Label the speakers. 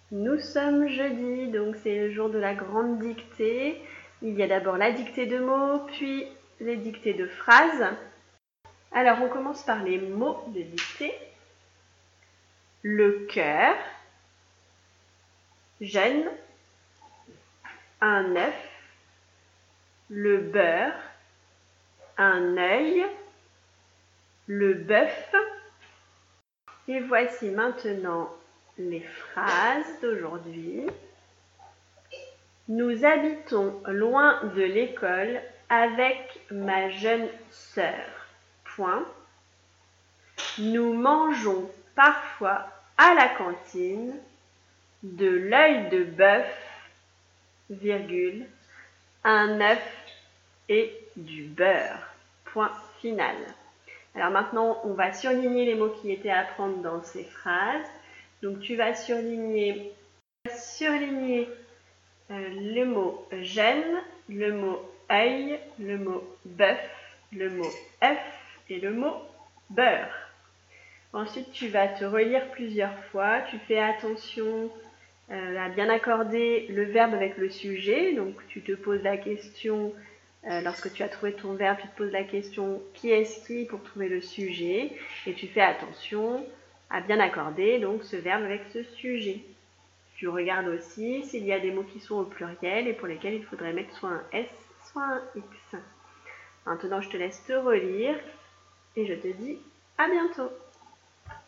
Speaker 1: Nous sommes jeudi, donc c'est le jour de la grande dictée. Il y a d'abord la dictée de mots, puis les dictées de phrases. Alors on commence par les mots de dictée. Le cœur, jeune, un œuf, le beurre, un œil, le bœuf. Et voici maintenant les phrases d'aujourd'hui. Nous habitons loin de l'école avec ma jeune sœur. Point. Nous mangeons parfois à la cantine de l'œil de bœuf, virgule, un œuf et du beurre. Point final. Alors maintenant, on va surligner les mots qui étaient à prendre dans ces phrases. Donc tu vas surligner le mot jeune, le mot œil, le mot bœuf, le mot œuf et le mot beurre. Ensuite, tu vas te relire plusieurs fois. Tu fais attention à bien accorder le verbe avec le sujet. Donc, tu te poses la question, lorsque tu as trouvé ton verbe, tu te poses la question qui est-ce qui pour trouver le sujet. Et tu fais attention à bien accorder donc ce verbe avec ce sujet. Tu regardes aussi s'il y a des mots qui sont au pluriel et pour lesquels il faudrait mettre soit un S, soit un X. Maintenant, je te laisse te relire et je te dis à bientôt.